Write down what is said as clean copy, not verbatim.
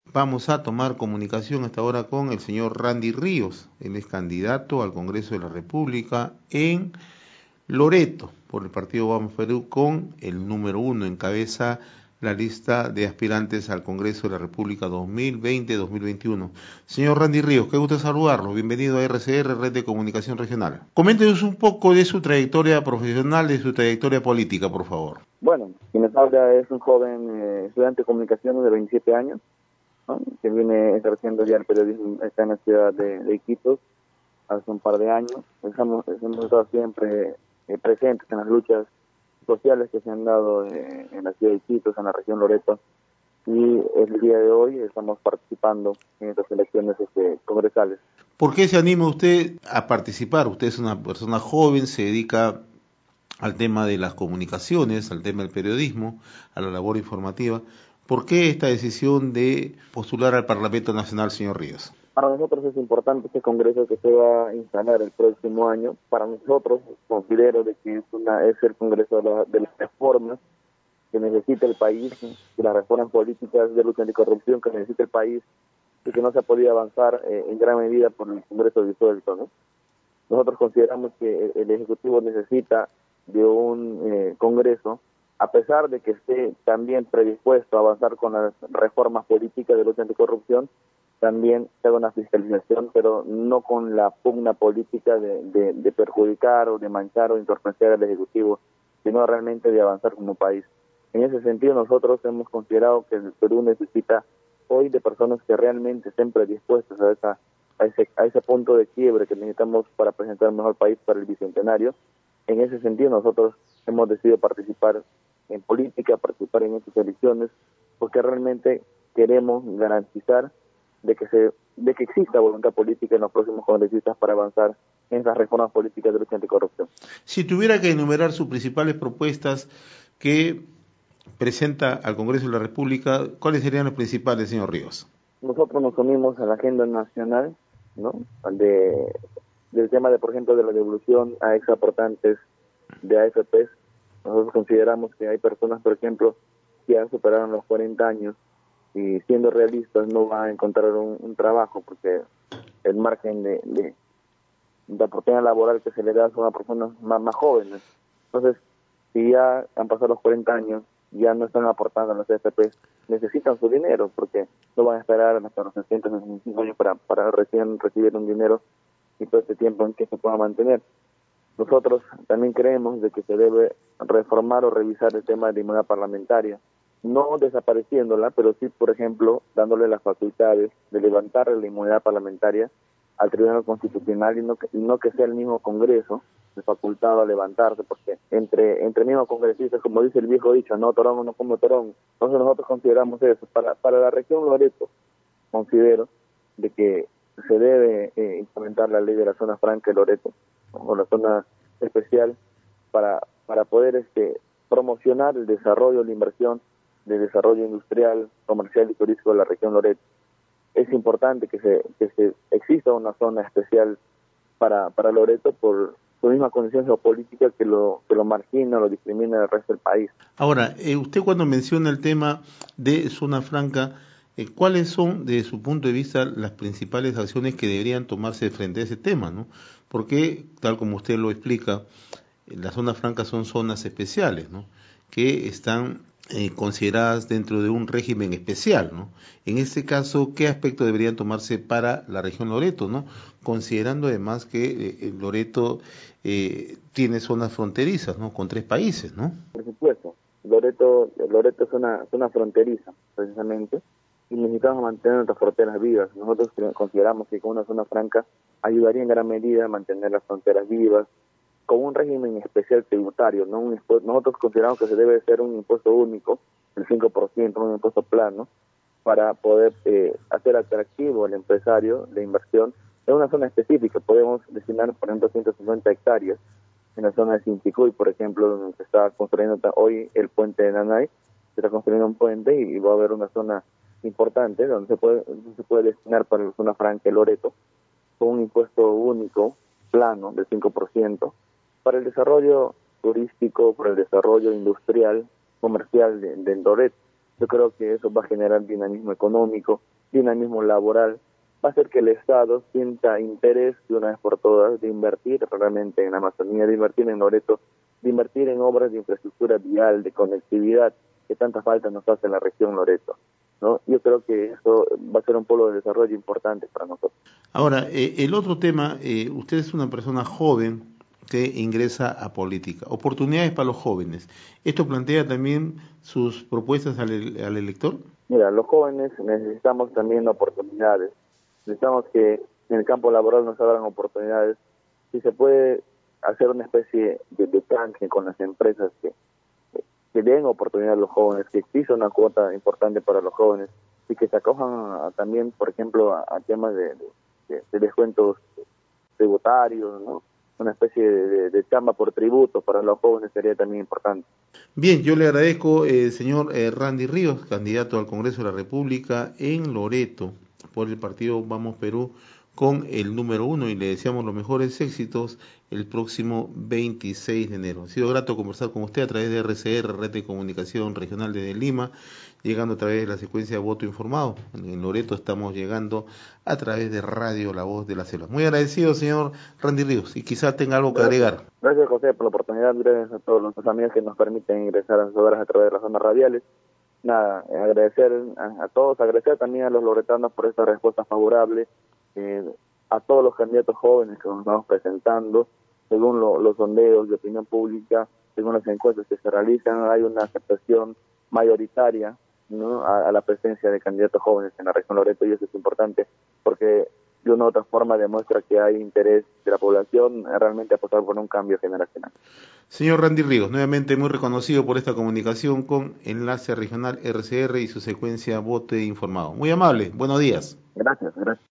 Vamos a tomar comunicación hasta ahora con el señor Randy Ríos. Él es candidato al Congreso de la República en Loreto por el partido Vamos Perú, con el número 1, encabeza la lista de aspirantes al Congreso de la República 2020-2021. Señor Randy Ríos, qué gusto saludarlo. Bienvenido a RCR, Red de Comunicación Regional. Coméntenos un poco de su trayectoria profesional, de su trayectoria política, por favor. Bueno, quien nos habla es un joven estudiante de comunicaciones de 27 años, ¿no?, que viene ejerciendo ya el periodismo acá en la ciudad de Iquitos hace un par de años. Hemos estado siempre presentes en las luchas sociales que se han dado en la ciudad de Iquitos, en la región Loreto, y el día de hoy estamos participando en estas elecciones congresales. ¿Por qué se anima usted a participar? Usted es una persona joven, se dedica al tema de las comunicaciones, al tema del periodismo, a la labor informativa. ¿Por qué esta decisión de postular al Parlamento Nacional, señor Ríos? Para nosotros es importante este congreso que se va a instalar el próximo año. Para nosotros considero de que es el congreso de las reformas que necesita el país, de las reformas políticas de lucha anticorrupción que necesita el país y que no se ha podido avanzar en gran medida por el Congreso disuelto, ¿no? Nosotros consideramos que el Ejecutivo necesita de un Congreso, a pesar de que esté también predispuesto a avanzar con las reformas políticas de lucha anticorrupción, también se haga una fiscalización, pero no con la pugna política de perjudicar o de manchar o entorpecer al Ejecutivo, sino realmente de avanzar como país. En ese sentido, nosotros hemos considerado que el Perú necesita hoy de personas que realmente estén predispuestas a ese punto de quiebre que necesitamos para presentar un mejor país para el Bicentenario. En ese sentido, nosotros hemos decidido participar en política, participar en estas elecciones, porque realmente queremos garantizar de que exista voluntad política en los próximos congresistas para avanzar en esas reformas políticas de lucha anticorrupción. Si tuviera que enumerar sus principales propuestas que presenta al Congreso de la República, ¿cuáles serían las principales, señor Ríos? Nosotros nos unimos a la agenda nacional, ¿no?, del tema de, por ejemplo, de la devolución a exaportantes de AFPs. Nosotros consideramos que hay personas, por ejemplo, que ya superaron los 40 años y, siendo realistas, no van a encontrar un trabajo porque el margen de oportunidad laboral que se le da son a personas más jóvenes. Entonces, si ya han pasado los 40 años, ya no están aportando a los AFPs, necesitan su dinero porque no van a esperar hasta los 60, 65 años para recién recibir un dinero y todo este tiempo en que se pueda mantener. Nosotros también creemos de que se debe reformar o revisar el tema de la inmunidad parlamentaria, no desapareciéndola, pero sí, por ejemplo, dándole las facultades de levantar la inmunidad parlamentaria al Tribunal Constitucional y no que sea el mismo Congreso el facultado a levantarse, porque entre mismos congresistas, como dice el viejo dicho, no torón, no como torón. Entonces nosotros consideramos eso. Para la región Loreto, considero de que se debe implementar la ley de la zona franca de Loreto, o la zona especial, para poder promocionar el desarrollo, la inversión de desarrollo industrial, comercial y turístico de la región Loreto. Es importante que se exista una zona especial para Loreto por su misma condición geopolítica que lo margina, lo discrimina del resto del país. Ahora, usted cuando menciona el tema de zona franca, ¿cuáles son, desde su punto de vista, las principales acciones que deberían tomarse frente a ese tema, ¿no? Porque, tal como usted lo explica, las zonas francas son zonas especiales, ¿no?, que están consideradas dentro de un régimen especial, ¿no? En este caso, ¿qué aspectos deberían tomarse para la región Loreto, ¿no?, considerando además que Loreto tiene zonas fronterizas, ¿no?, con 3 países, ¿no? Por supuesto, Loreto es una zona fronteriza, precisamente, y necesitamos mantener nuestras fronteras vivas. Nosotros consideramos que con una zona franca ayudaría en gran medida a mantener las fronteras vivas, con un régimen especial tributario, ¿no? Nosotros consideramos que se debe hacer un impuesto único, el 5%, un impuesto plano, para poder hacer atractivo al empresario de inversión en una zona específica. Podemos destinar, por ejemplo, 150 hectáreas en la zona de Sinticuy, por ejemplo, donde se está construyendo hoy el puente de Nanay. Se está construyendo un puente y va a haber una zona importante donde se puede destinar para la zona franca de Loreto con un impuesto único, plano, del 5%, para el desarrollo turístico, para el desarrollo industrial, comercial de Loreto. Yo creo que eso va a generar dinamismo económico dinamismo laboral, va a hacer que el Estado sienta interés de una vez por todas de invertir realmente en Amazonía, de invertir en Loreto, de invertir en obras de infraestructura vial, de conectividad, que tanta falta nos hace en la región Loreto, ¿no? Yo creo que eso va a ser un polo de desarrollo importante para nosotros. Ahora, el otro tema, usted es una persona joven que ingresa a política, oportunidades para los jóvenes. ¿Esto plantea también sus propuestas al elector? Mira, los jóvenes necesitamos también oportunidades, necesitamos que en el campo laboral nos abran oportunidades, si se puede hacer una especie de canje con las empresas que den oportunidad a los jóvenes, que exista una cuota importante para los jóvenes y que se acojan también, por ejemplo, a temas de descuentos tributarios, ¿no? Una especie de chamba por tributo para los jóvenes sería también importante. Bien, yo le agradezco, señor Randy Ríos, candidato al Congreso de la República en Loreto por el partido Vamos Perú con el número 1 y le deseamos los mejores éxitos el próximo 26 de enero. Ha sido grato conversar con usted a través de RCR, Red de Comunicación Regional desde Lima, llegando a través de la secuencia de voto informado. En Loreto estamos llegando a través de Radio La Voz de la Selva. Muy agradecido, señor Randy Ríos, y quizá tenga algo que Gracias. agregar. Gracias, José, por la oportunidad. Gracias a todos los amigos que nos permiten ingresar a sus hogares a través de las zonas radiales. Nada, agradecer a todos, agradecer también a los loretanos por esta respuesta favorable, eh, a todos los candidatos jóvenes que nos vamos presentando, según los sondeos de opinión pública, según las encuestas que se realizan, hay una aceptación mayoritaria, ¿no?, a la presencia de candidatos jóvenes en la región Loreto, y eso es importante porque de una u otra forma demuestra que hay interés de la población realmente apostar por un cambio generacional. Señor Randy Ríos, nuevamente muy reconocido por esta comunicación con Enlace Regional RCR y su secuencia Vote Informado. Muy amable, buenos días. Gracias, gracias.